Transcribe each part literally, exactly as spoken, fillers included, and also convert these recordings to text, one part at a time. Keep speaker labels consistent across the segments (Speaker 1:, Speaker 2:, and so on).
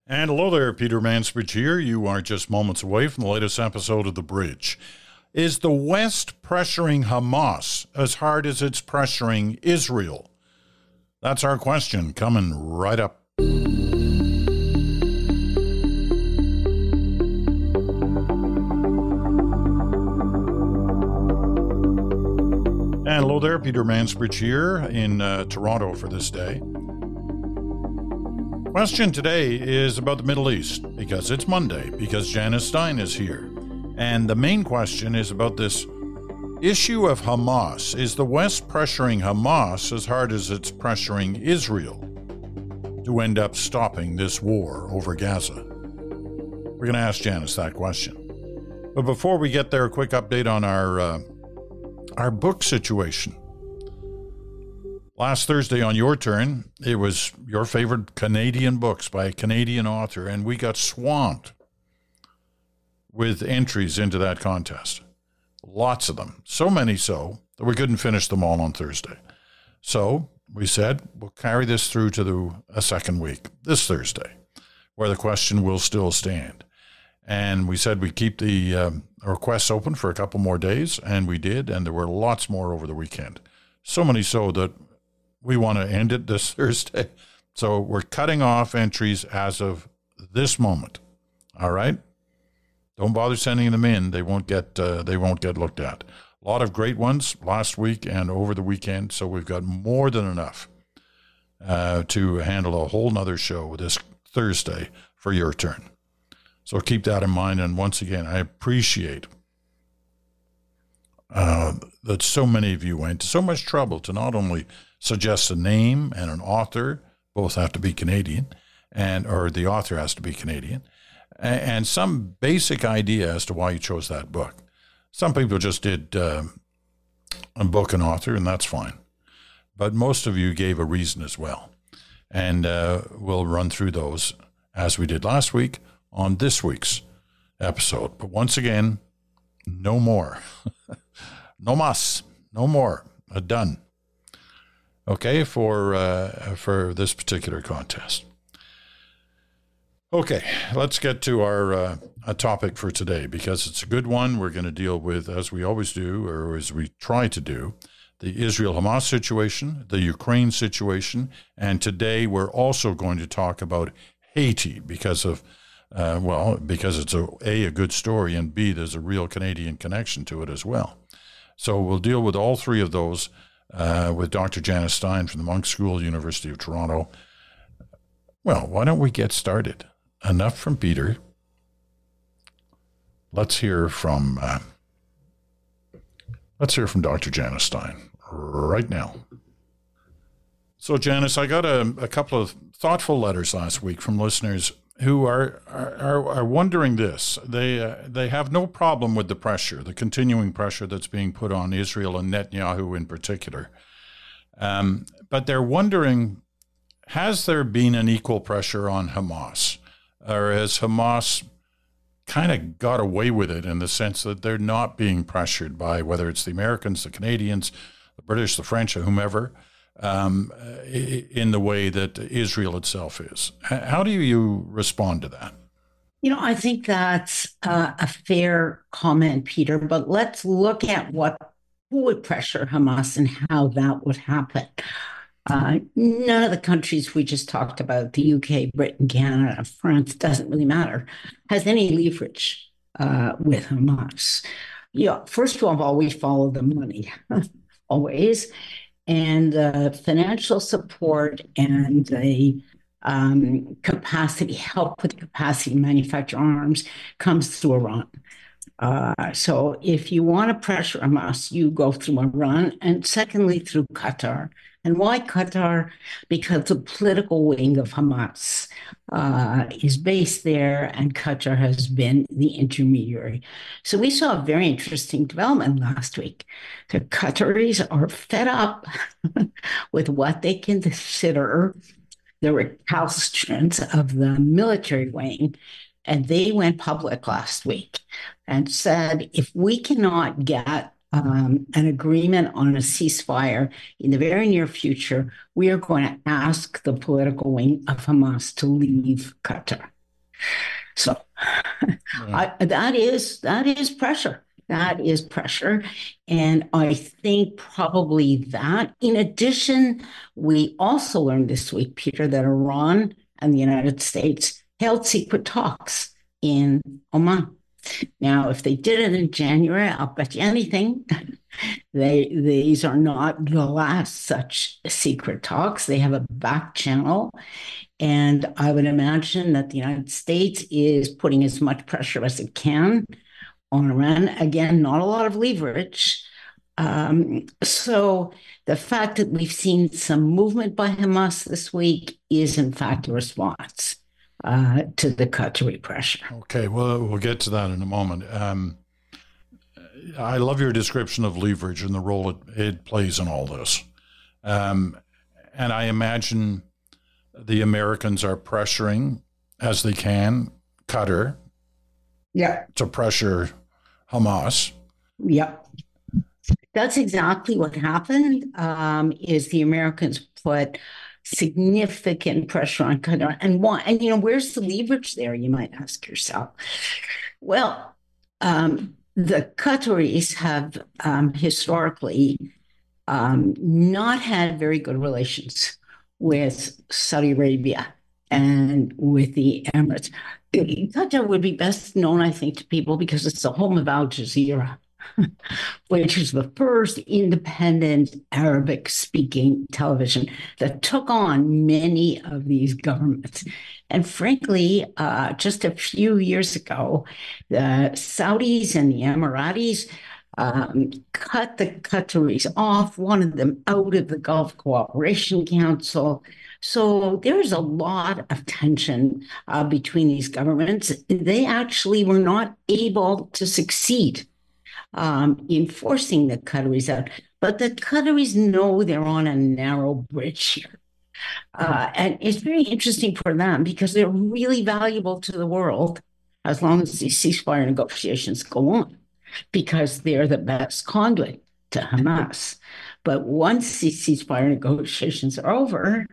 Speaker 1: And hello there, Peter Mansbridge here. You are just moments away from the latest episode of The Bridge. Is the West pressuring Hamas as hard as it's pressuring Israel? That's our question coming right up. And hello there, Peter Mansbridge here in uh, Toronto for this day. Question today is about the Middle East, because it's Monday, because Janice Stein is here. And the main question is about this issue of Hamas. Is the West pressuring Hamas as hard as it's pressuring Israel to end up stopping this war over Gaza? We're going to ask Janice that question. But before we get there, a quick update on our, uh, our book situation. Last Thursday on Your Turn, it was your favorite Canadian books by a Canadian author, and we got swamped with entries into that contest. Lots of them. So many so that we couldn't finish them all on Thursday. So we said we'll carry this through to the, a second week, this Thursday, where the question will still stand. And we said we'd keep the um, requests open for a couple more days, and we did, and there were lots more over the weekend. So many so that we want to end it this Thursday. So we're cutting off entries as of this moment. All right? Don't bother sending them in. They won't get uh, they won't get looked at. A lot of great ones last week and over the weekend. So we've got more than enough uh, to handle a whole nother show this Thursday for Your Turn. So keep that in mind. And once again, I appreciate uh, that so many of you went to so much trouble to not only suggest a name and an author, both have to be Canadian, and or the author has to be Canadian, and, and some basic idea as to why you chose that book. Some people just did uh, a book and author, and that's fine. But most of you gave a reason as well. And uh, we'll run through those as we did last week on this week's episode. But once again, no more. No mas. No more. Uh, done. Okay, for uh, for this particular contest. Okay, let's get to our uh, a topic for today, because it's a good one. We're going to deal with, as we always do, or as we try to do, the Israel-Hamas situation, the Ukraine situation, and today we're also going to talk about Haiti because of, uh, well, because it's a, A, a good story, and B, there's a real Canadian connection to it as well. So we'll deal with all three of those Uh, with Doctor Janice Stein from the Monk School, University of Toronto. Well, why don't we get started? Enough from Peter. Let's hear from uh, let's hear from Doctor Janice Stein right now. So, Janice, I got a, a couple of thoughtful letters last week from listeners who are are, are wondering this. They uh, they have no problem with the pressure, the continuing pressure that's being put on Israel and Netanyahu in particular. Um, but they're wondering, has there been an equal pressure on Hamas? Or has Hamas kind of got away with it in the sense that they're not being pressured by, whether it's the Americans, the Canadians, the British, the French, or whomever, Um, in the way that Israel itself is. How do you respond to that?
Speaker 2: You know, I think that's uh, a fair comment, Peter, but let's look at what who would pressure Hamas and how that would happen. Uh, none of the countries we just talked about, the U K, Britain, Canada, France, doesn't really matter, has any leverage uh, with Hamas. You know, first of all, we follow the money, always. And uh, financial support and the um, capacity, help with the capacity to manufacture arms comes through Iran. Uh, so if you want to pressure Hamas, you go through Iran, and secondly, through Qatar. And why Qatar? Because the political wing of Hamas uh, is based there, and Qatar has been the intermediary. So we saw a very interesting development last week. The Qataris are fed up with what they consider the recalcitrance of the military wing, and they went public last week and said, if we cannot get um, an agreement on a ceasefire in the very near future, we are going to ask the political wing of Hamas to leave Qatar. So
Speaker 1: Yeah.
Speaker 2: I, that is that is pressure. That is pressure. And I think probably that. In addition, we also learned this week, Peter, that Iran and the United States held secret talks in Oman. Now, if they did it in January, I'll bet you anything. They these are not the last such secret talks. They have a back channel, and I would imagine that the United States is putting as much pressure as it can on Iran. Again, not a lot of leverage. Um, so the fact that we've seen some movement by Hamas this week is, in fact, a response uh, to the Qatari pressure.
Speaker 1: Okay, well, we'll get to that in a moment. Um, I love your description of leverage and the role it, it plays in all this. Um, and I imagine the Americans are pressuring, as they can, Qatar
Speaker 2: Yeah.
Speaker 1: to pressure Hamas.
Speaker 2: Yeah. That's exactly what happened. Um, is the Americans put significant pressure on Qatar, and why? And you know, where's the leverage there? You might ask yourself. Well, um, the Qataris have um, historically um, not had very good relations with Saudi Arabia and with the Emirates. Qatar would be best known, I think, to people because it's the home of Al Jazeera, which is the first independent Arabic speaking television that took on many of these governments. And frankly, uh, just a few years ago, the Saudis and the Emiratis um, cut the Qataris off, wanted them out of the Gulf Cooperation Council. So there's a lot of tension uh, between these governments. They actually were not able to succeed um, in forcing the Qataris out. But the Qataris know they're on a narrow bridge here. Uh, and it's very interesting for them because they're really valuable to the world as long as these ceasefire negotiations go on, because they're the best conduit to Hamas. But once these ceasefire negotiations are over,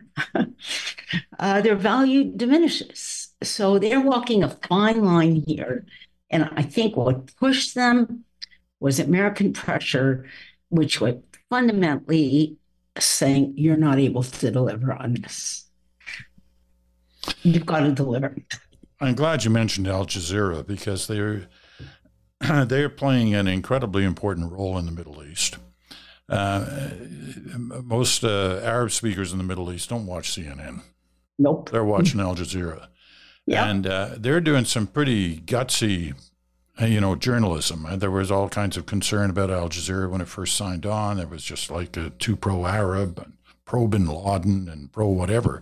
Speaker 2: uh, their value diminishes. So they're walking a fine line here. And I think what pushed them was American pressure, which was fundamentally saying, you're not able to deliver on this. You've got to deliver.
Speaker 1: I'm glad you mentioned Al Jazeera because they're they're playing an incredibly important role in the Middle East. Uh, most uh, Arab speakers in the Middle East don't watch C N N.
Speaker 2: Nope.
Speaker 1: They're watching Al Jazeera.
Speaker 2: Yeah.
Speaker 1: And uh, they're doing some pretty gutsy, uh, you know, journalism. Uh, there was all kinds of concern about Al Jazeera when it first signed on. It was just like uh, too pro-Arab, and pro-Bin Laden, and pro-whatever.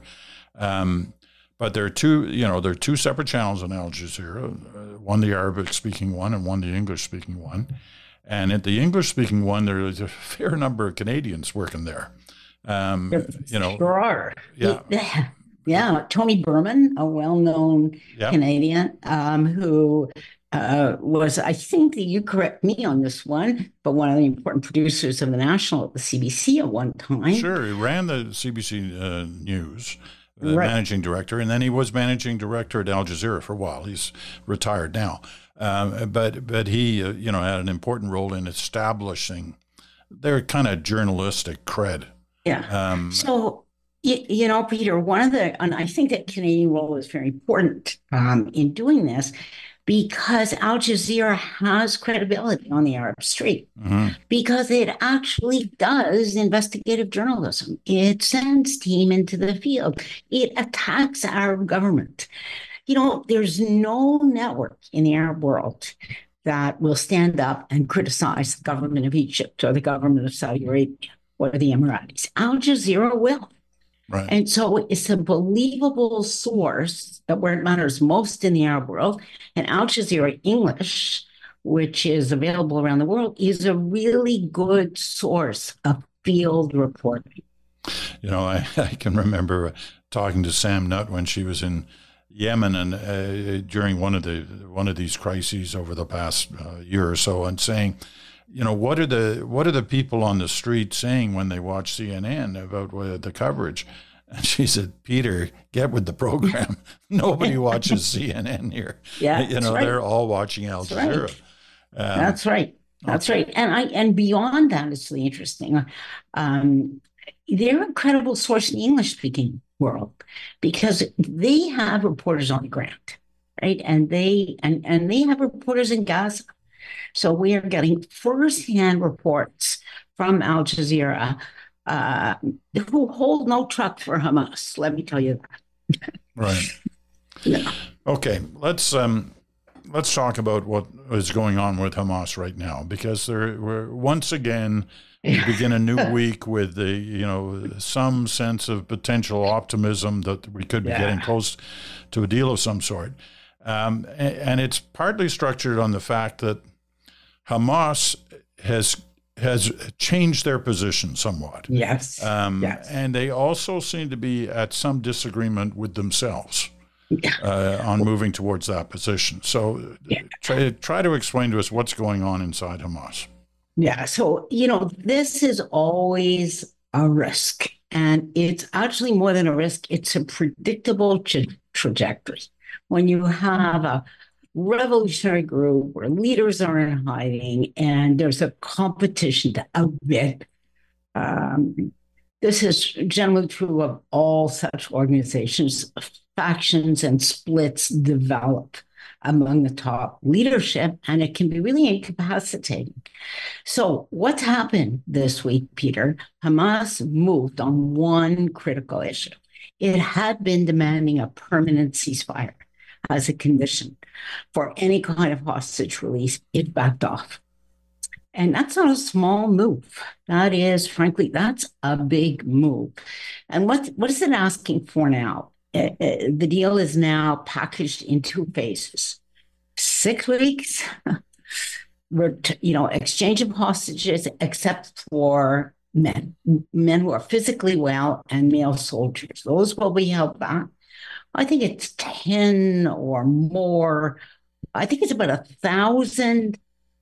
Speaker 1: Um, but there are two, you know, there are two separate channels on Al Jazeera, uh, one the Arabic-speaking one and one the English-speaking one. And at the English-speaking one, there is a fair number of Canadians working there. Um, you know,
Speaker 2: Sure are.
Speaker 1: Yeah.
Speaker 2: Yeah. Yeah. Tony Berman, a well-known
Speaker 1: yeah.
Speaker 2: Canadian um, who uh, was, I think that you correct me on this one, but one of the important producers of the National at the C B C at one time.
Speaker 1: Sure. He ran the C B C uh, News. Uh,
Speaker 2: Right.
Speaker 1: managing director, and then he was managing director at Al Jazeera for a while. He's retired now, um, but but he uh, you know had an important role in establishing their kind of journalistic cred.
Speaker 2: Yeah.
Speaker 1: Um,
Speaker 2: So, you, you know, Peter, one of the, and I think that Canadian role is very important um, in doing this because Al Jazeera has credibility on the Arab street
Speaker 1: mhm.
Speaker 2: because it actually does investigative journalism. It sends team into the field. It attacks Arab government. You know, there's no network in the Arab world that will stand up and criticize the government of Egypt or the government of Saudi Arabia or the Emiratis. Al Jazeera will.
Speaker 1: Right.
Speaker 2: And so it's a believable source that where it matters most in the Arab world. And Al Jazeera English, which is available around the world, is a really good source of field reporting.
Speaker 1: You know, I, I can remember talking to Sam Nutt when she was in Yemen and uh, during one of the one of these crises over the past uh, year or so, and saying, you know, what are the what are the people on the street saying when they watch C N N about uh, the coverage? And she said, Peter, get with the program. Nobody watches C N N here.
Speaker 2: Yeah,
Speaker 1: you know,
Speaker 2: right.
Speaker 1: they're all watching Al
Speaker 2: That's
Speaker 1: Jazeera.
Speaker 2: right.
Speaker 1: Um,
Speaker 2: That's right. That's
Speaker 1: okay.
Speaker 2: right. And I and beyond that, it's really interesting. Um, they're an incredible source in the English speaking world because they have reporters on the ground, right? And they and and they have reporters in Gaza. So we are getting firsthand reports from Al Jazeera, uh, who hold no truck for Hamas. Let me tell you that.
Speaker 1: Right.
Speaker 2: Yeah.
Speaker 1: Okay. Let's um, let's talk about what is going on with Hamas right now, because there we're once again we begin a new week with the you know some sense of potential optimism that we could be
Speaker 2: Yeah.
Speaker 1: getting close to a deal of some sort, um, and, and it's partly structured on the fact that Hamas has has changed their position somewhat.
Speaker 2: Yes.
Speaker 1: Um,
Speaker 2: yes.
Speaker 1: And they also seem to be at some disagreement with themselves
Speaker 2: Yeah.
Speaker 1: uh, on moving towards that position. So
Speaker 2: Yeah.
Speaker 1: try, try to explain to us what's going on inside Hamas.
Speaker 2: Yeah. So, you know, this is always a risk. And it's actually more than a risk, it's a predictable tra- trajectory. When you have a revolutionary group where leaders are in hiding and there's a competition to outbid. Um, this is generally true of all such organizations. Factions and splits develop among the top leadership, and it can be really incapacitating. So, what's happened this week, Peter? Hamas moved on one critical issue. It had been demanding a permanent ceasefire as a condition for any kind of hostage release. It backed off. And that's not a small move. That is, frankly, that's a big move. And what, what is it asking for now? Uh, uh, the deal is now packaged in two phases. Six weeks, you know, exchange of hostages, except for men, men who are physically well and male soldiers. Those will be held back. I think it's ten or more. I think it's about a thousand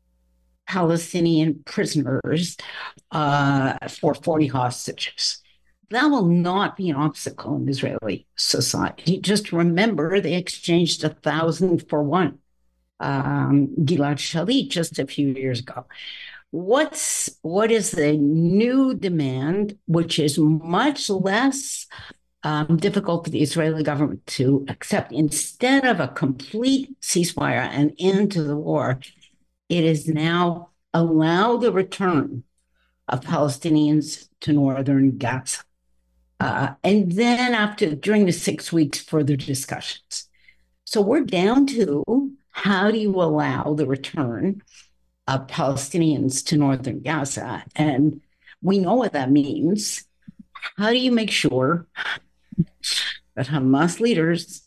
Speaker 2: Palestinian prisoners uh, for forty hostages. That will not be an obstacle in Israeli society. Just remember, they exchanged a thousand for one. Um, Gilad Shalit just a few years ago. What's what is the new demand, which is much less Um, difficult for the Israeli government to accept? Instead of a complete ceasefire and end to the war, it is now allow the return of Palestinians to northern Gaza. Uh, and then after, during the six weeks, further discussions. So we're down to how do you allow the return of Palestinians to northern Gaza? And we know what that means. How do you make sure that Hamas leaders,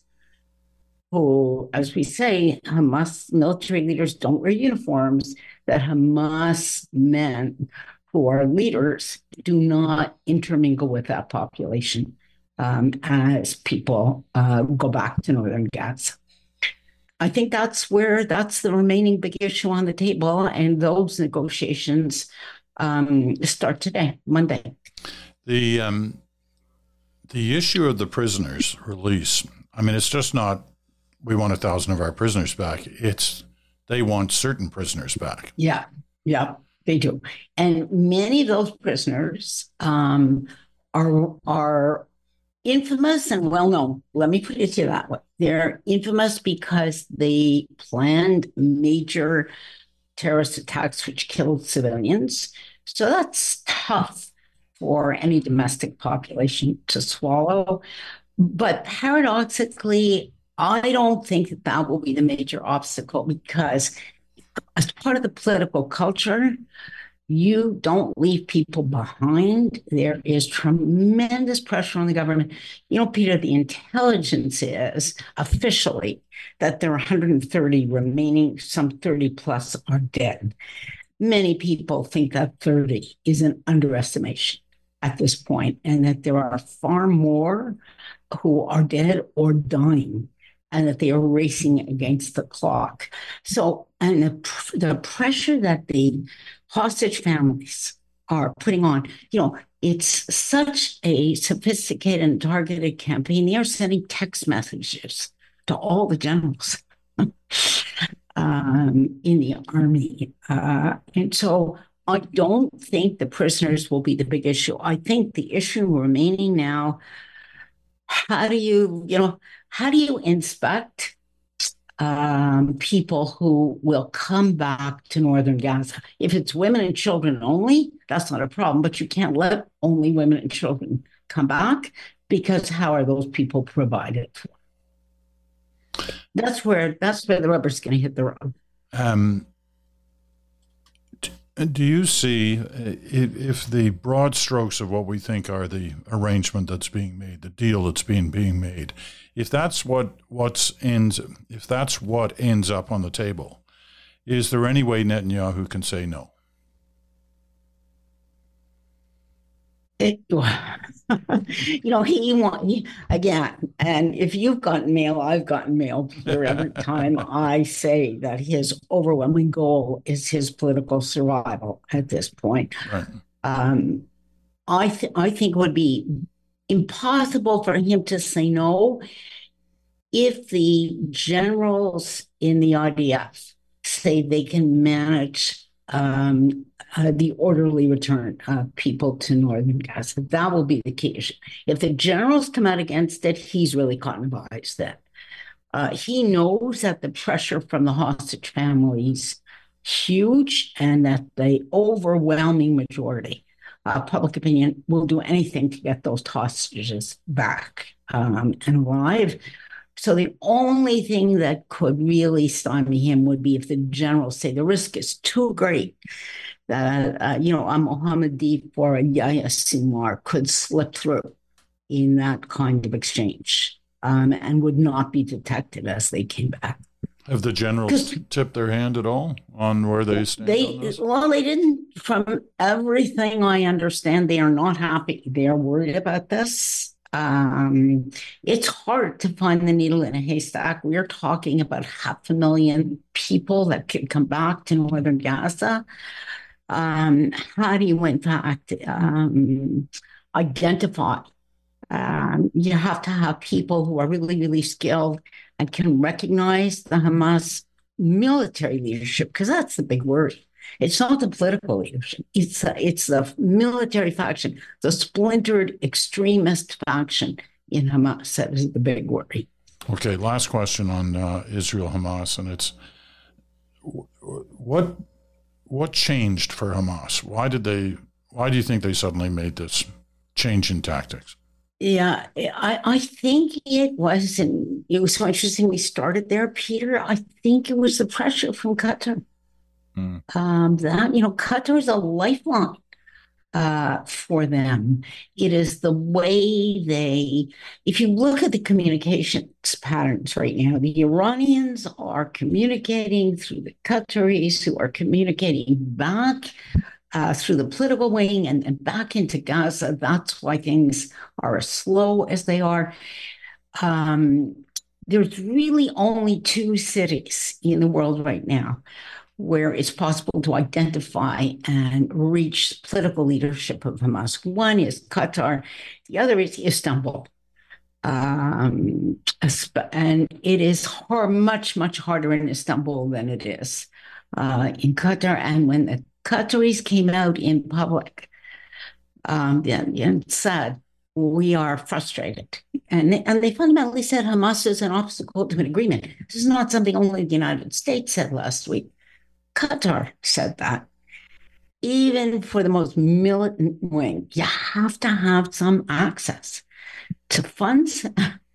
Speaker 2: who, as we say, Hamas military leaders don't wear uniforms, that Hamas men who are leaders do not intermingle with that population um, as people uh, go back to northern Gaza? I think that's where that's the remaining big issue on the table, and those negotiations um, start today, Monday.
Speaker 1: The um, the issue of the prisoners release, I mean, it's just not we want a thousand of our prisoners back. It's they want certain prisoners back.
Speaker 2: Yeah, yeah, they do. And many of those prisoners um, are are infamous and well known. Let me put it to you that way. They're infamous because they planned major terrorist attacks which killed civilians. So that's tough for any domestic population to swallow. But paradoxically, I don't think that that will be the major obstacle, because as part of the political culture, you don't leave people behind. There is tremendous pressure on the government. You know, Peter, the intelligence is officially that there are one hundred thirty remaining, some thirty plus are dead. Many people think that thirty is an underestimation at this point, and that there are far more who are dead or dying, and that they are racing against the clock. So, and the, the pressure that the hostage families are putting on, you know, it's such a sophisticated and targeted campaign. They are sending text messages to all the generals um, in the army. Uh, and so I don't think the prisoners will be the big issue. I think the issue remaining now, how do you, you know, how do you inspect um, people who will come back to northern Gaza? If it's women and children only, that's not a problem, but you can't let only women and children come back, because how are those people provided for? That's where that's where the rubber's going to hit the road.
Speaker 1: Um, do you see if the broad strokes of what we think are the arrangement that's being made, the deal that's being being made, if that's what what's ends, if that's what ends up on the table, is there any way Netanyahu can say no?
Speaker 2: It, you know, he want he, again, and if you've gotten mail, I've gotten mail for every time I say that his overwhelming goal is his political survival at this point.
Speaker 1: Right.
Speaker 2: Um, I th- I think it would be impossible for him to say no if the generals in the I D F say they can manage um, uh, the orderly return of people to northern Gaza. That will be the key issue. If the generals come out against it, he's really caught in a vice then. Uh, he knows that the pressure from the hostage families huge, and that the overwhelming majority uh, public opinion will do anything to get those hostages back um, and alive. So the only thing that could really stymie him would be if the generals say the risk is too great that, uh, you know, a Mohammed Deif or a Yahya Sinwar could slip through in that kind of exchange um, and would not be detected as they came back.
Speaker 1: Have the generals tipped their hand at all on where they stand?
Speaker 2: They,
Speaker 1: on this?
Speaker 2: well, they didn't. From everything I understand, they are not happy. They are worried about this. Um, it's hard to find the needle in a haystack. We're talking about half a million people that could come back to northern Gaza. Um, how do you, in fact, um, identify? Um, you have to have people who are really, really skilled and can recognize the Hamas military leadership, because that's the big worry. It's not the political leadership. It's uh, it's the military faction, the splintered extremist faction in Hamas that is the big worry.
Speaker 1: Okay, last question on uh, Israel Hamas, and it's what what changed for Hamas? Why did they? Why do you think they suddenly made this change in tactics?
Speaker 2: Yeah, I, I think it was, and it was so interesting we started there, Peter. I think it was the pressure from Qatar. Mm. Um, that, you know, Qatar is a lifeline uh, for them. It is the way they, if you look at the communications patterns right now, the Iranians are communicating through the Qataris, who are communicating back Uh, through the political wing and, and back into Gaza. That's why things are as slow as they are. Um, there's really only two cities in the world right now where it's possible to identify and reach political leadership of Hamas. One is Qatar, the other is Istanbul. Um, and it is hard, much, much harder in Istanbul than it is uh, in Qatar. And when the Qataris came out in public um, and, and said, we are frustrated. And, and they fundamentally said Hamas is an obstacle to an agreement. This is not something only the United States said last week. Qatar said that. Even for the most militant wing, you have to have some access to funds,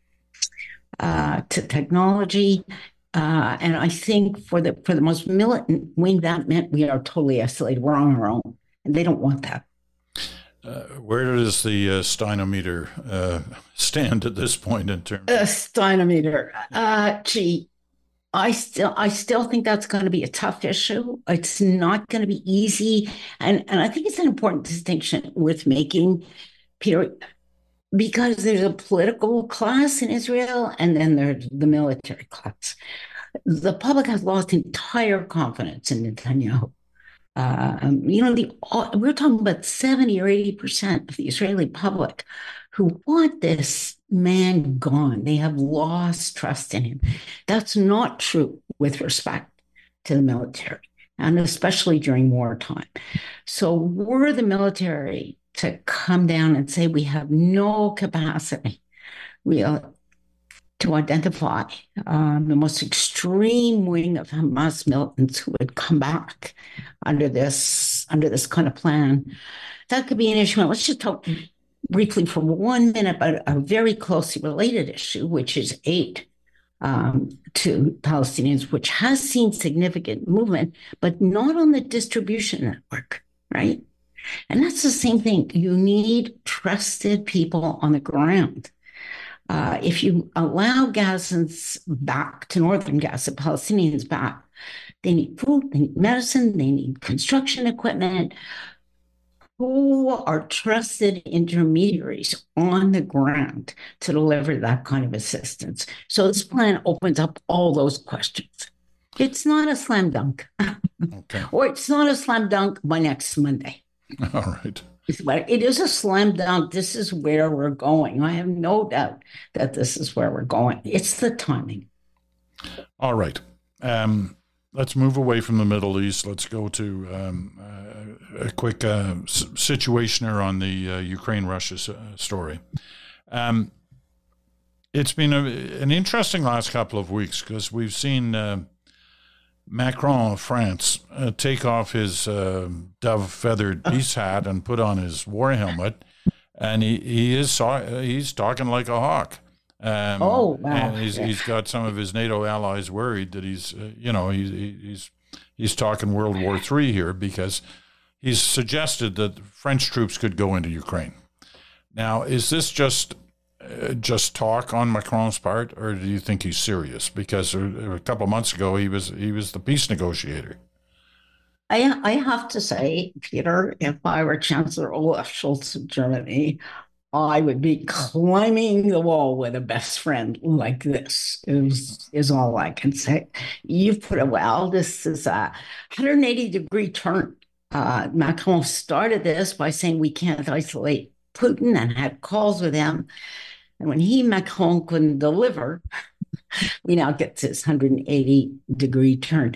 Speaker 2: uh, to technology. Uh, and I think for the for the most militant wing, that meant we are totally isolated. We're on our own, and they don't want that.
Speaker 1: Uh, where does the uh, Steinometer uh, stand at this point in terms?
Speaker 2: Uh, Steinometer, uh, gee, I still I still think that's going to be a tough issue. It's not going to be easy, and and I think it's an important distinction worth making, Peter, because there's a political class in Israel, and then there's the military class. The public has lost entire confidence in Netanyahu. Um, you know, the we're talking about seventy or eighty percent of the Israeli public who want this man gone. They have lost trust in him. That's not true with respect to the military, and especially during wartime. So were the military to come down and say we have no capacity, we are to identify um, the most extreme wing of Hamas militants who would come back under this under this kind of plan. That could be an issue. Let's just talk briefly for one minute about a very closely related issue, which is aid um, to Palestinians, which has seen significant movement, but not on the distribution network, right? And that's the same thing. You need trusted people on the ground. Uh, if you allow Gazans back to northern Gaza, Palestinians back, they need food, they need medicine, they need construction equipment. Who are trusted intermediaries on the ground to deliver that kind of assistance? So this plan opens up all those questions. It's not a slam dunk. Okay. Or it's not a slam dunk by next Monday.
Speaker 1: All right.
Speaker 2: But it is a slam dunk. This is where we're going. I have no doubt that this is where we're going. It's the timing.
Speaker 1: All right. Um, let's move away from the Middle East. Let's go to um, uh, a quick uh, situationer on the uh, Ukraine-Russia story. Um, it's been a, an interesting last couple of weeks because we've seen uh, Macron of France uh, take off his uh, dove-feathered peace hat and put on his war helmet, and he, he is he's talking like a hawk. Um,
Speaker 2: oh, wow.
Speaker 1: And he's, he's got some of his NATO allies worried that he's, uh, you know, he's he's he's talking World War Three here because he's suggested that French troops could go into Ukraine. Now, is this just uh, just talk on Macron's part, or do you think he's serious? Because a couple of months ago, he was he was the peace negotiator.
Speaker 2: I I have to say, Peter, if I were Chancellor Olaf Scholz of Germany, I would be climbing the wall with a best friend like this, is, is all I can say. You've put it well. This is a one hundred eighty degree turn. Uh, Macron started this by saying we can't isolate Putin and had calls with him. And when he, Macron, couldn't deliver, we now get this one hundred eighty degree turn.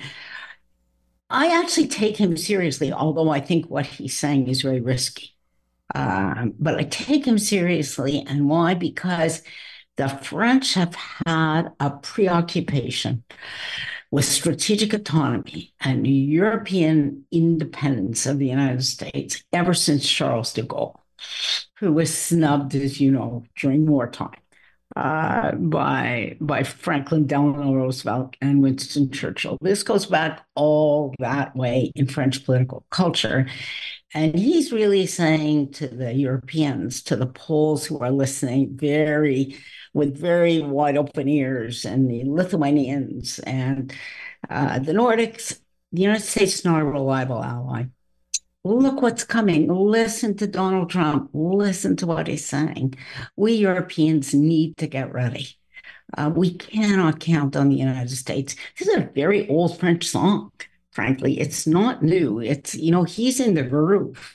Speaker 2: I actually take him seriously, although I think what he's saying is very risky. Um, but I take him seriously. And why? Because the French have had a preoccupation with strategic autonomy and European independence of the United States ever since Charles de Gaulle, who was snubbed, as you know, during wartime uh, by, by Franklin Delano Roosevelt and Winston Churchill. This goes back all that way in French political culture. And he's really saying to the Europeans, to the Poles who are listening very, with very wide open ears, and the Lithuanians and uh, the Nordics, the United States is not a reliable ally. Look what's coming. Listen to Donald Trump. Listen to what he's saying. We Europeans need to get ready. Uh, we cannot count on the United States. This is a very old French song. Frankly, it's not new. It's, you know, he's in the groove.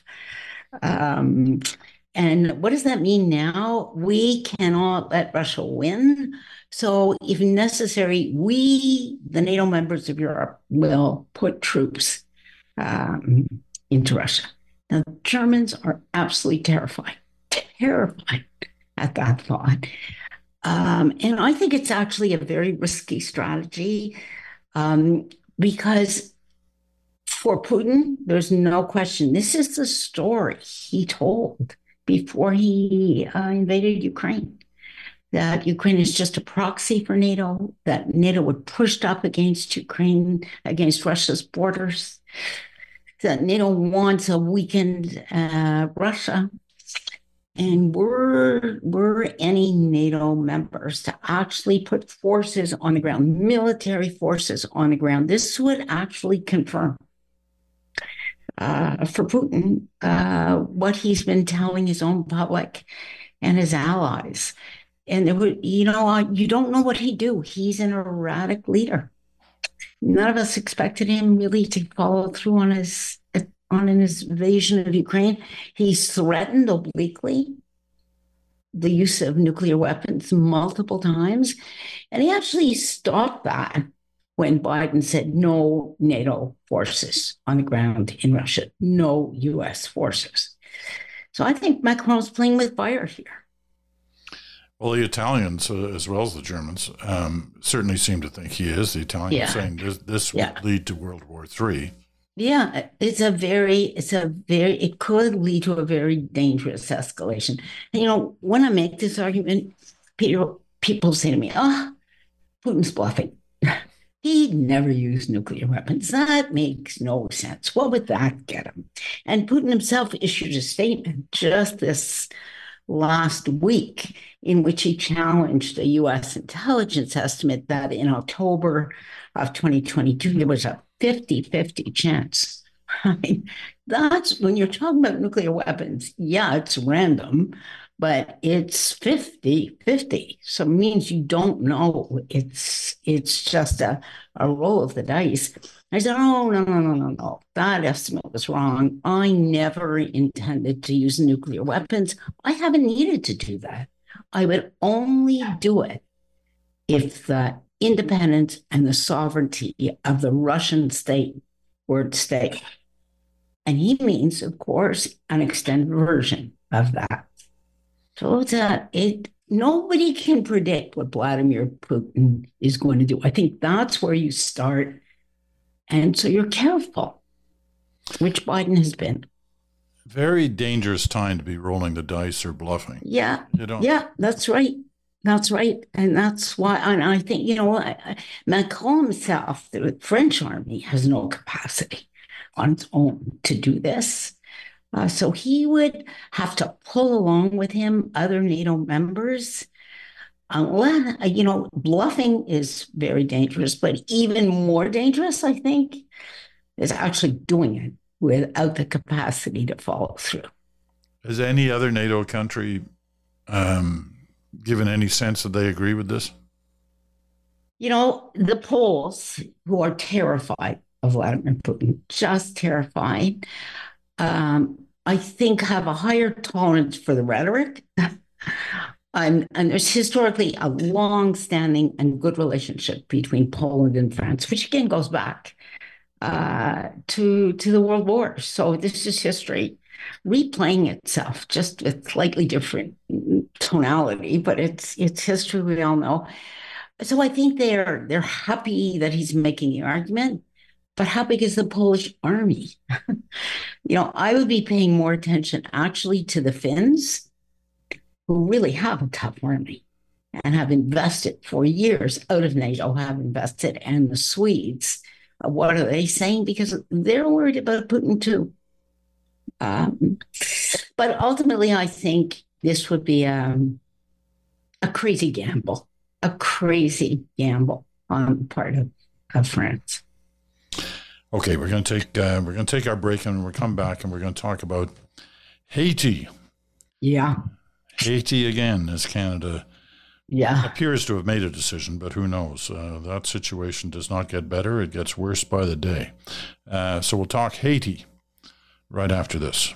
Speaker 2: Um, and what does that mean now? We cannot let Russia win. So if necessary, we, the NATO members of Europe, will put troops um, into Russia. Now, the Germans are absolutely terrified, terrified at that thought. Um, and I think it's actually a very risky strategy um, because for Putin, there's no question. This is the story he told before he uh, invaded Ukraine, that Ukraine is just a proxy for NATO, that NATO would push up against Ukraine, against Russia's borders, that NATO wants a weakened uh, Russia. And were, were any NATO members to actually put forces on the ground, military forces on the ground, this would actually confirm Uh, for Putin, uh, what he's been telling his own public and his allies. And, there would, you know, uh, you don't know what he'd do. He's an erratic leader. None of us expected him really to follow through on his on an invasion of Ukraine. He's threatened obliquely the use of nuclear weapons multiple times. And he actually stopped that when Biden said no NATO forces on the ground in Russia, no U S forces. So I think Macron's playing with fire here.
Speaker 1: Well, the Italians, uh, as well as the Germans, um, certainly seem to think he is. The Italians
Speaker 2: Yeah.
Speaker 1: saying this, this
Speaker 2: Yeah.
Speaker 1: would lead to World War Three.
Speaker 2: Yeah, it's a very, it's a very, it could lead to a very dangerous escalation. And, you know, when I make this argument, Peter, people say to me, oh, Putin's bluffing. He'd never use nuclear weapons. That makes no sense. What would that get him? And Putin himself issued a statement just this last week in which he challenged a U S intelligence estimate that in October of twenty twenty-two, there was a fifty-fifty chance. I mean, that's when you're talking about nuclear weapons. Yeah, it's random, but it's fifty-fifty. So it means you don't know. It's it's just a, a roll of the dice. I said, oh, no, no, no, no, no. That estimate was wrong. I never intended to use nuclear weapons. I haven't needed to do that. I would only do it if the independence and the sovereignty of the Russian state were at stake. And he means, of course, an extended version of that. So it's a, it, nobody can predict what Vladimir Putin is going to do. I think that's where you start. And so you're careful, which Biden has been.
Speaker 1: Very dangerous time to be rolling the dice or bluffing.
Speaker 2: Yeah.
Speaker 1: You don't.
Speaker 2: Yeah, that's right. That's right. And that's why, and I think, you know, I, I, Macron himself, the French army has no capacity on its own to do this. Uh, so he would have to pull along with him other NATO members. Unless, you know, bluffing is very dangerous, but even more dangerous, I think, is actually doing it without the capacity to follow through.
Speaker 1: Has any other NATO country um, given any sense that they agree with this?
Speaker 2: You know, the Poles, who are terrified of Vladimir Putin, just terrified, um, I think have a higher tolerance for the rhetoric. And, and there's historically a long-standing and good relationship between Poland and France, which again goes back uh, to, to the World War. So this is history replaying itself, just with slightly different tonality, but it's it's history we all know. So I think they're they're happy that he's making the argument, but how big is the Polish army? You know, I would be paying more attention actually to the Finns, who really have a tough army and have invested for years out of NATO, have invested, and the Swedes. Uh, what are they saying? Because they're worried about Putin too. Um, but ultimately, I think this would be um, a crazy gamble, a crazy gamble on the part of, of France.
Speaker 1: Okay, we're going to take uh, we're going to take our break and we'll come back and we're going to talk about Haiti.
Speaker 2: Yeah.
Speaker 1: Haiti again, as Canada
Speaker 2: yeah.
Speaker 1: appears to have made a decision, but who knows? Uh, that situation does not get better. It gets worse by the day. Uh, so we'll talk Haiti right after this.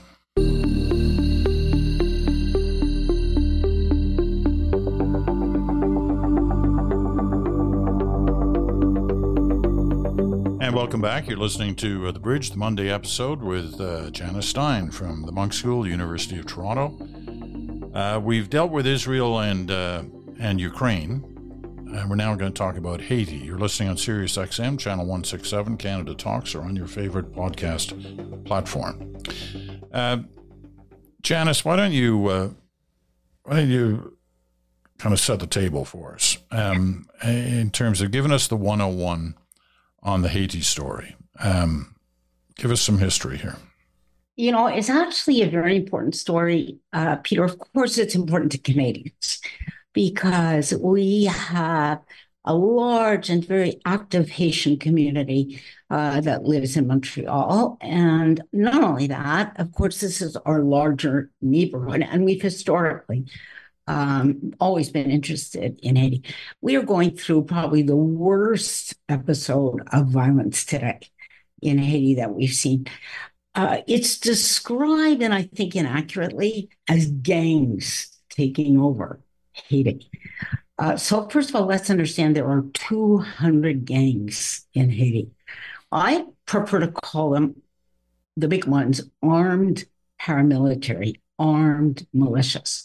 Speaker 1: And welcome back. You're listening to uh, The Bridge, the Monday episode with uh, Janice Stein from the Monk School, University of Toronto. Uh, we've dealt with Israel and uh, and Ukraine, and we're now going to talk about Haiti. You're listening on Sirius X M, channel one sixty-seven, Canada Talks, or on your favorite podcast platform. Uh, Janice, why don't you uh, why don't you kind of set the table for us um, in terms of giving us the one oh one on the Haiti story? Um, give us some history here.
Speaker 2: You know, it's actually a very important story, uh, Peter. Of course, it's important to Canadians because we have a large and very active Haitian community uh, that lives in Montreal. And not only that, of course, this is our larger neighborhood, and we've historically um, always been interested in Haiti. We are going through probably the worst episode of violence today in Haiti that we've seen. Uh, it's described, and I think inaccurately, as gangs taking over Haiti. Uh, so, first of all, let's understand there are two hundred gangs in Haiti. I prefer to call them, the big ones, armed paramilitary, armed militias.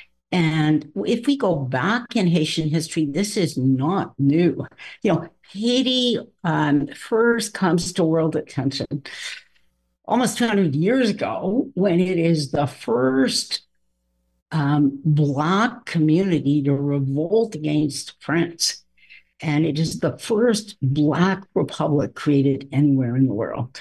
Speaker 2: And if we go back in Haitian history, this is not new. You know, Haiti um, first comes to world attention almost two hundred years ago when it is the first um, Black community to revolt against France. And it is the first Black republic created anywhere in the world.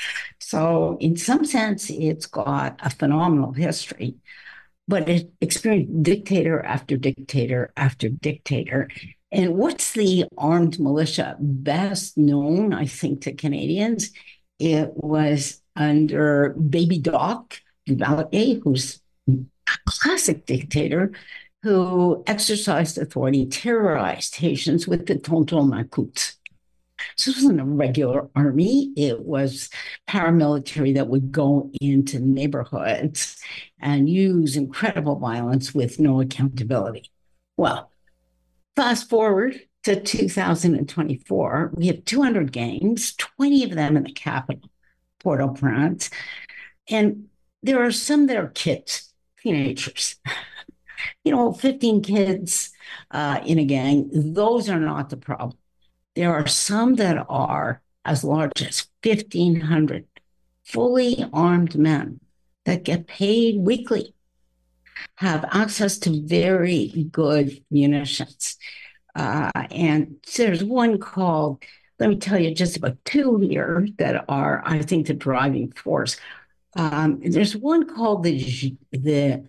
Speaker 2: So, in some sense, it's got a phenomenal history, but it experienced dictator after dictator after dictator. And what's the armed militia best known, I think, to Canadians? It was under Baby Doc Duvalier, who's a classic dictator who exercised authority, terrorized Haitians with the Tonton Macoute. So this wasn't a regular army. It was paramilitary that would go into neighborhoods and use incredible violence with no accountability. Well, fast forward to two thousand twenty-four, we have two hundred gangs, twenty of them in the capital, Port-au-Prince. And there are some that are kids, teenagers. You know, fifteen kids uh, in a gang, those are not the problem. There are some that are as large as fifteen hundred fully armed men that get paid weekly, have access to very good munitions. Uh, and there's one called, let me tell you just about two here that are, I think, the driving force. Um, there's one called the, G, the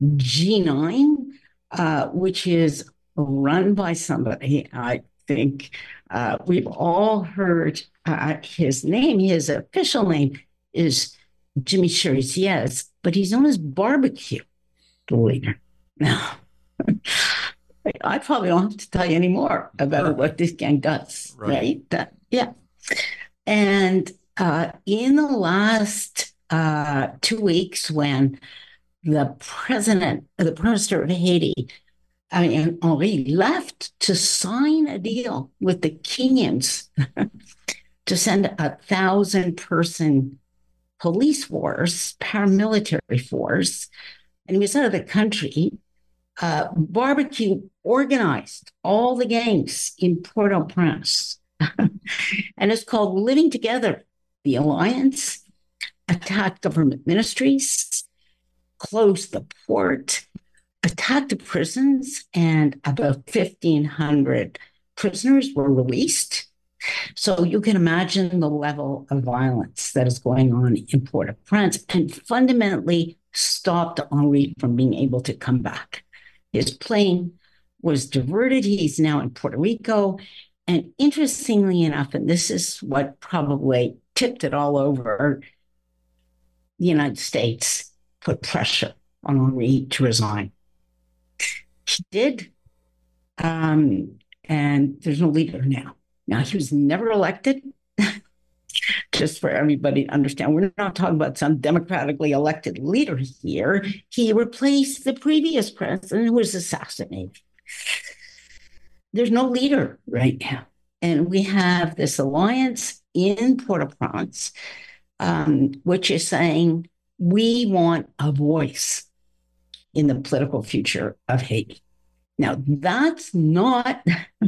Speaker 2: G nine, uh, which is run by somebody, I think uh, we've all heard uh, his name. His official name is Jimmy Cheriziez, but he's known as Barbecue, the leader. Now, I probably don't have to tell you any more about sure. what this gang does, right? right? That, yeah. And uh, in the last uh, two weeks, when the president, the prime minister of Haiti, I mean, Henri, left to sign a deal with the Kenyans to send a thousand person police force, paramilitary force, and he was out of the country. Uh, Barbecue organized all the gangs in Port-au-Prince. And it's called Living Together, the Alliance, attacked government ministries, closed the port, attacked the prisons, and about fifteen hundred prisoners were released. So you can imagine the level of violence that is going on in Port-au-Prince and fundamentally stopped Henri from being able to come back. His plane was diverted. He's now in Puerto Rico. And interestingly enough, and this is what probably tipped it all over, the United States put pressure on Henri to resign. He did. Um, and there's no leader now. Now, he was never elected. Just for everybody to understand, we're not talking about some democratically elected leader here. He replaced the previous president who was assassinated. There's no leader right now. And we have this alliance in Port-au-Prince, um, which is saying we want a voice in the political future of Haiti. Now, that's not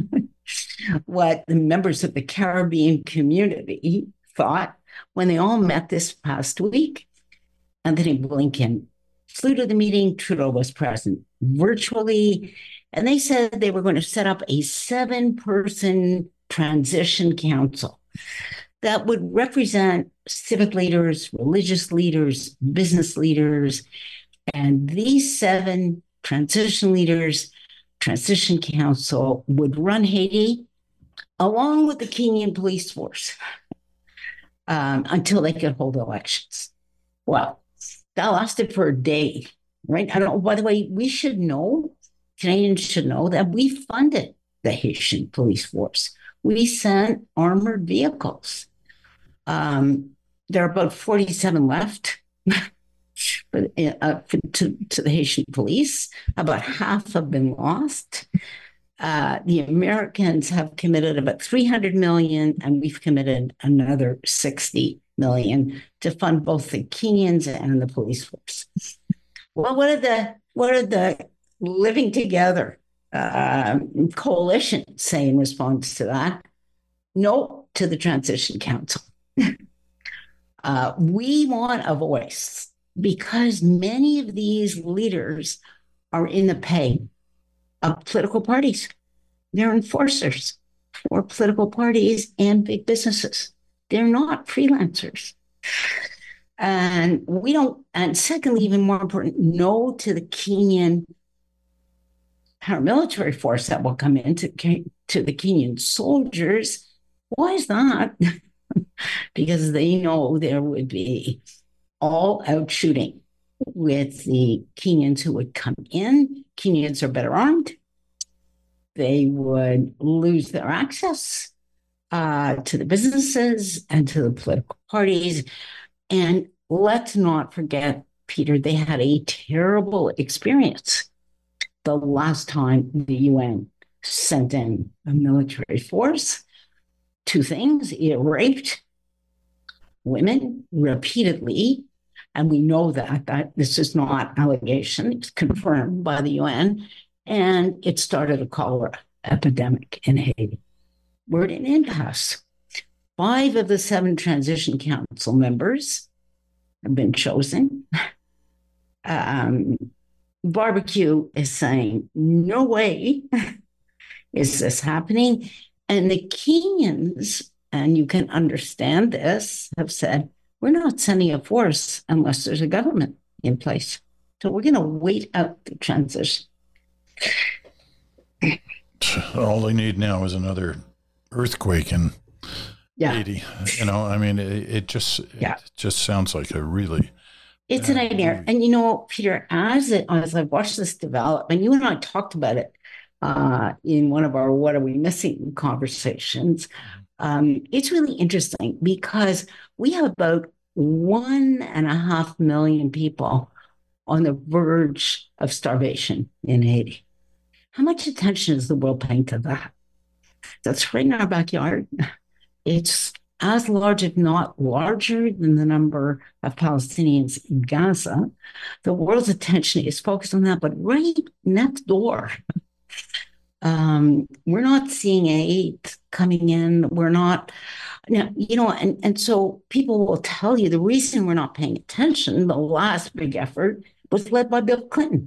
Speaker 2: what the members of the Caribbean community thought when they all met this past week. Anthony Blinken flew to the meeting. Trudeau was present virtually. And they said they were going to set up a seven-person transition council that would represent civic leaders, religious leaders, business leaders. And these seven transition leaders, transition council, would run Haiti along with the Kenyan police force um, until they could hold elections. Well, that lasted for a day, right? I don't know. By the way, we should know, Canadians should know that we funded the Haitian police force. We sent armored vehicles. Um, there are about forty-seven left. But uh, to, to the Haitian police, about half have been lost. Uh, the Americans have committed about three hundred million, and we've committed another sixty million to fund both the Kenyans and the police force. Well, what are the what are the Living Together uh, coalition say in response to that? No to the Transition Council. uh, we want a voice, because many of these leaders are in the pay of political parties. They're enforcers for political parties and big businesses. They're not freelancers. And we don't, and secondly, even more important, no to the Kenyan paramilitary force that will come in to, to the Kenyan soldiers. Why is that? Because they know there would be all out shooting with the Kenyans who would come in. Kenyans are better armed. They would lose their access uh, to the businesses and to the political parties. And let's not forget, Peter, they had a terrible experience the last time the U N sent in a military force. Two things: it raped women repeatedly. And we know that, that this is not allegation, it's confirmed by the U N. And it started a cholera epidemic in Haiti. We're at an impasse. Five of the seven Transition Council members have been chosen. Um, Barbecue is saying, no way is this happening. And the Kenyans, and you can understand this, have said, we're not sending a force unless there's a government in place. So we're going to wait out the transition.
Speaker 1: All they need now is another earthquake in
Speaker 2: yeah.
Speaker 1: Haiti. You know, I mean, it, it just
Speaker 2: yeah.
Speaker 1: it just sounds like a really
Speaker 2: it's a nightmare. Movie. And you know, Peter, as it as I watched this develop, and you and I talked about it uh, in one of our "What Are We Missing" conversations. Um, it's really interesting because we have about one and a half million people on the verge of starvation in Haiti. How much attention is the world paying to that? That's right in our backyard. It's as large, if not larger, than the number of Palestinians in Gaza. The world's attention is focused on that, but right next door, um, we're not seeing aid coming in. We're not, now, you know, and, and so people will tell you the reason we're not paying attention, the last big effort was led by Bill Clinton,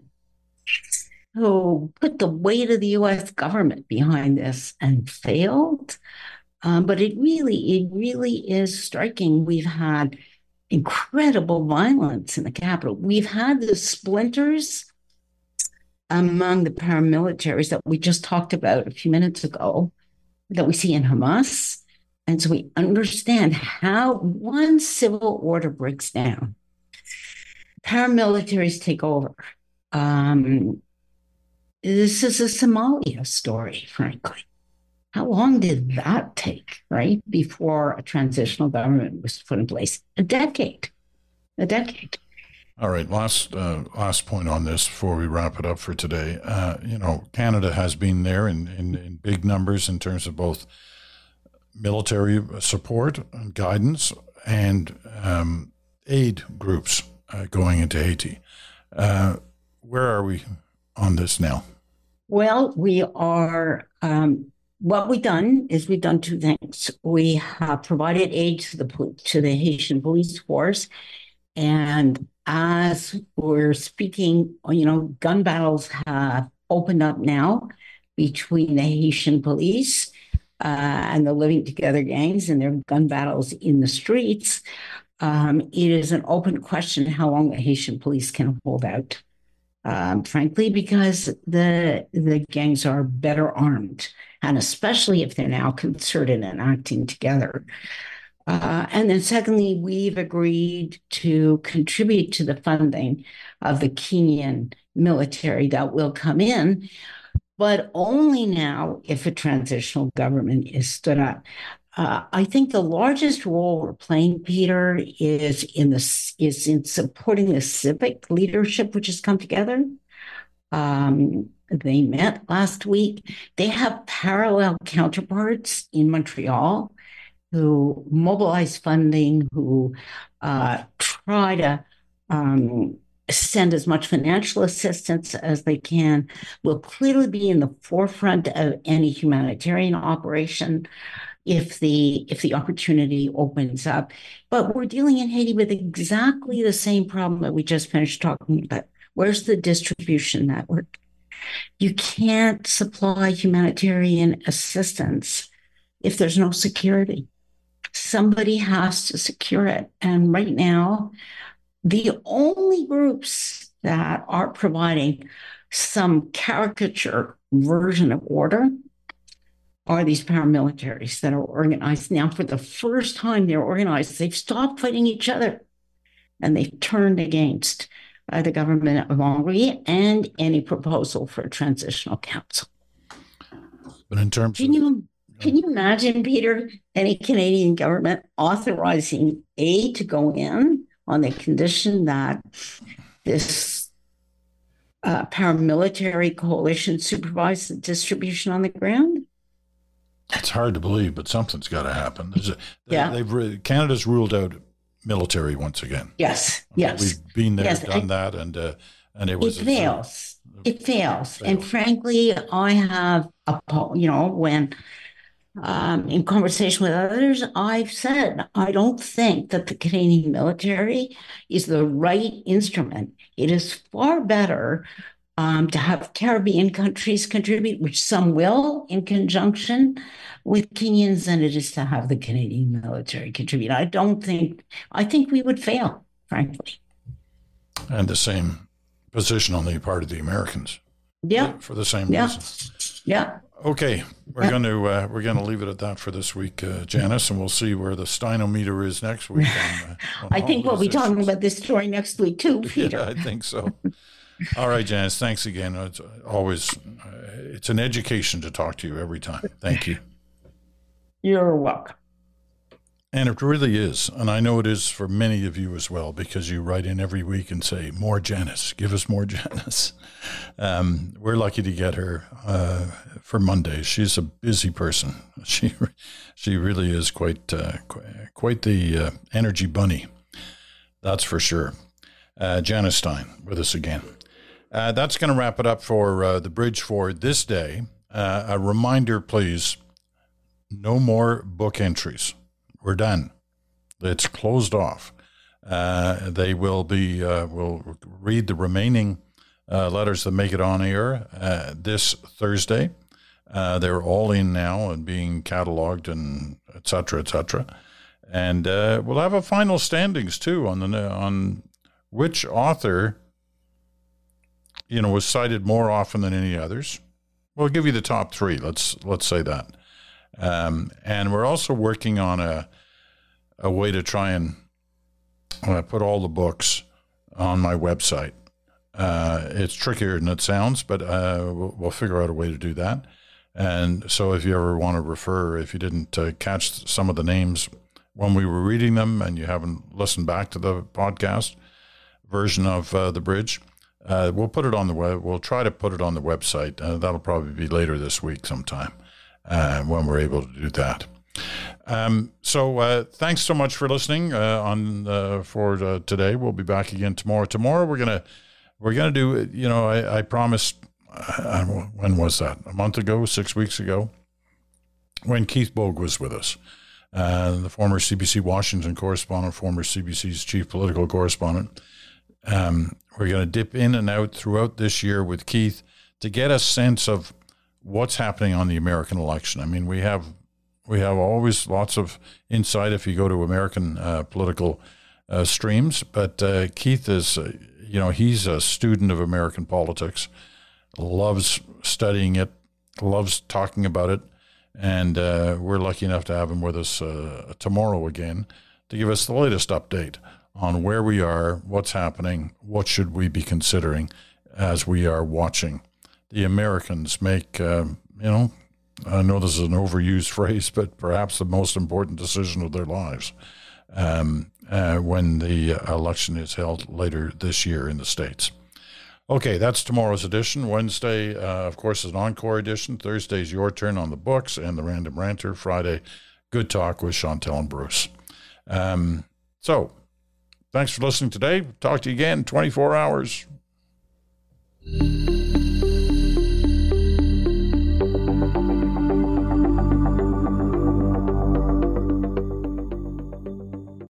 Speaker 2: who put the weight of the U S government behind this and failed. Um, but it really, it really is striking. We've had incredible violence in the capital. We've had the splinters among the paramilitaries that we just talked about a few minutes ago that we see in Hamas. And so we understand how one civil order breaks down. Paramilitaries take over. Um, this is a Somalia story, frankly. How long did that take, right, before a transitional government was put in place? A decade. A decade.
Speaker 1: All right, last uh, last point on this before we wrap it up for today. Uh, you know, Canada has been there in, in, in big numbers in terms of both military support and guidance and um, aid groups uh, going into Haiti. Uh, where are we on this now?
Speaker 2: Well, we are... Um, What we've done is we've done two things. We have provided aid to the to the Haitian police force, and as we're speaking, you know, gun battles have opened up now between the Haitian police uh, and the Living Together gangs, and their gun battles in the streets. Um, it is an open question how long the Haitian police can hold out. Um, frankly, because the the gangs are better armed, and especially if they're now concerted and acting together. Uh, and then secondly, we've agreed to contribute to the funding of the Kenyan military that will come in, but only now if a transitional government is stood up. uh, I think the largest role we're playing, Peter, is in the is in supporting the civic leadership which has come together. Um, they met last week. They have parallel counterparts in Montreal who mobilize funding, who uh, try to um, send as much financial assistance as they can, will clearly be in the forefront of any humanitarian operation if the if the opportunity opens up. But we're dealing in Haiti with exactly the same problem that we just finished talking about. Where's the distribution network? You can't supply humanitarian assistance if there's no security. Somebody has to secure it. And right now, the only groups that are providing some caricature version of order are these paramilitaries that are organized. Now, for the first time they're organized, they've stopped fighting each other and they've turned against uh, the government of Henri and any proposal for a transitional council.
Speaker 1: But in terms
Speaker 2: can
Speaker 1: of...
Speaker 2: You, can you imagine, Peter, any Canadian government authorizing aid to go in on the condition that this uh, paramilitary coalition supervises the distribution on the ground?
Speaker 1: It's hard to believe, but something's got to happen. A, they,
Speaker 2: yeah.
Speaker 1: They've Canada's ruled out military once again.
Speaker 2: Yes, yes.
Speaker 1: We've been there,
Speaker 2: yes,
Speaker 1: done
Speaker 2: I,
Speaker 1: that, and uh, and it was
Speaker 2: it fails. A, it fails.
Speaker 1: fails.
Speaker 2: And frankly, I have, a, you know, when um, in conversation with others, I've said I don't think that the Canadian military is the right instrument. It is far better Um, to have Caribbean countries contribute, which some will in conjunction with Kenyans, than it is to have the Canadian military contribute. I don't think, I think we would fail, frankly.
Speaker 1: And the same position on the part of the Americans.
Speaker 2: Yeah.
Speaker 1: For the same
Speaker 2: yeah.
Speaker 1: reason.
Speaker 2: Yeah.
Speaker 1: Okay, we're yeah. going to uh, we're going to leave it at that for this week, uh, Janice, and we'll see where the Steinometer is next week. On, uh, on
Speaker 2: I think we'll be issues. talking about this story next week too, Peter.
Speaker 1: Yeah, I think so. All right, Janice, thanks again. It's always, uh, it's an education to talk to you every time. Thank you.
Speaker 2: You're welcome.
Speaker 1: And it really is. And I know it is for many of you as well, because you write in every week and say, more Janice, give us more Janice. Um, we're lucky to get her uh, for Mondays. She's a busy person. She she really is quite, uh, quite the uh, energy bunny. That's for sure. Uh, Janice Stein with us again. Uh, that's going to wrap it up for uh, The Bridge for this day. Uh, a reminder, please, no more book entries. We're done. It's closed off. Uh, they will be, uh, we'll read the remaining uh, letters that make it on air uh, this Thursday. Uh, they're all in now and being cataloged and et cetera, et cetera. And uh, we'll have a final standings, too, on the on which author, you know, was cited more often than any others. We'll give you the top three. Let's let's say that. Um, and we're also working on a a way to try and uh, put all the books on my website. Uh, it's trickier than it sounds, but uh, we'll, we'll figure out a way to do that. And so if you ever want to refer, if you didn't uh, catch some of the names when we were reading them and you haven't listened back to the podcast version of uh, The Bridge, uh, we'll put it on the web. We'll try to put it on the website. Uh, that'll probably be later this week sometime uh, when we're able to do that. Um, so uh, thanks so much for listening uh, on uh, for uh, today. We'll be back again tomorrow. Tomorrow we're gonna we're gonna do. You know, I, I promised. Uh, when was that? A month ago? Six weeks ago? When Keith Bogue was with us, uh, the former C B C Washington correspondent, former C B C's chief political correspondent. Um, we're going to dip in and out throughout this year with Keith to get a sense of what's happening on the American election. I mean, we have. We have always lots of insight if you go to American uh, political uh, streams, but uh, Keith is, uh, you know, he's a student of American politics, loves studying it, loves talking about it, and uh, we're lucky enough to have him with us uh, tomorrow again to give us the latest update on where we are, what's happening, what should we be considering as we are watching the Americans make, uh, you know, I know this is an overused phrase, but perhaps the most important decision of their lives um, uh, when the election is held later this year in the States. Okay, that's tomorrow's edition. Wednesday, uh, of course, is an encore edition. Thursday's Your Turn on the Books and the Random Ranter. Friday, Good Talk with Chantal and Bruce. Um, so, thanks for listening today. Talk to you again in twenty-four hours.